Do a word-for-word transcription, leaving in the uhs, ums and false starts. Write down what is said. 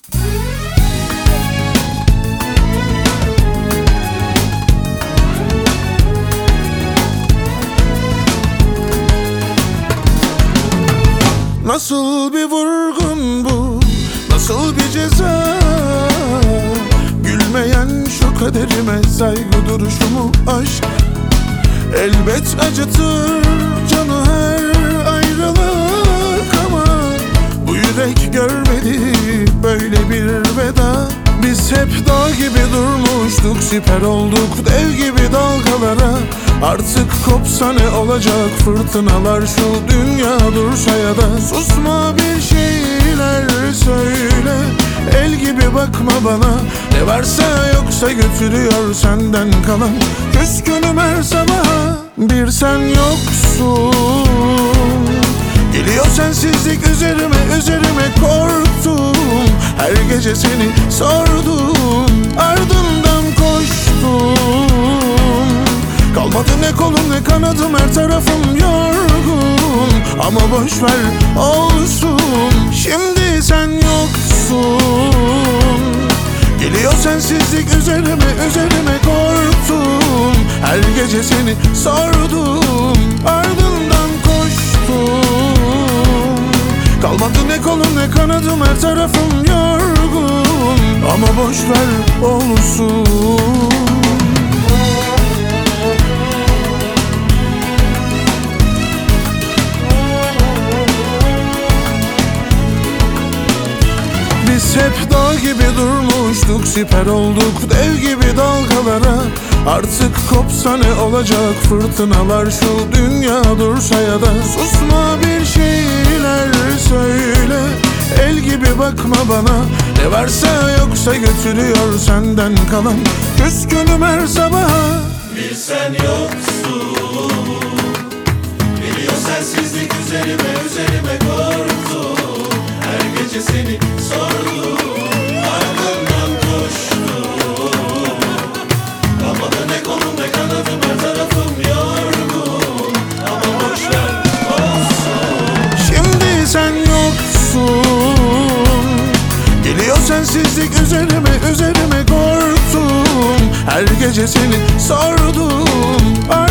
Nasıl bir vurgun bu, nasıl bir ceza? Gülmeyen şu kaderime saygı duruşumu aşk elbet acıtır canı her ayrılık, ama bu yürek görmedi böyle bir veda. Biz hep dağ gibi durmuştuk, siper olduk dev gibi dalgalara. Artık kopsa ne olacak fırtınalar, şu dünya dursa ya da susma, bir şeyler söyle. El gibi bakma bana, ne varsa yoksa götürüyor senden kalan. Küskünüm her sabaha, bir sen yoksun. Geliyor sensizlik üzerime üzerime, korktum. Her gece seni sordum, ardından koştum. Kalmadı ne kolum ne kanadım, her tarafım yorgun. Ama boşver olsun, şimdi sen yoksun. Geliyor sensizlik üzerime üzerime, korktum. Her gece seni sordum, ardından koştum. Kalmadı ne kolum ne kanadım, her tarafım yorgun. Ama boşver olsun. Biz hep dağ gibi durmuştuk, siper olduk dev gibi dalgalara. Artık kopsa ne olacak fırtınalar, şu dünya dursa ya da susma, bir şeyler söyle. El gibi bakma bana, ne varsa yoksa götürüyor senden kalan. Küskünüm her sabaha, bir sen yoksun. Geliyor sensizlik üzerime üzerime, korktum. Her gece seni sordum, ardından koştum. Kalmadı ne kolum ne kanadım, her tarafım yorgun. Ama boşver olsun, şimdi sen yoksun. Geliyor sensizlik üzerime üzerime, korktum. Her gece seni sordum,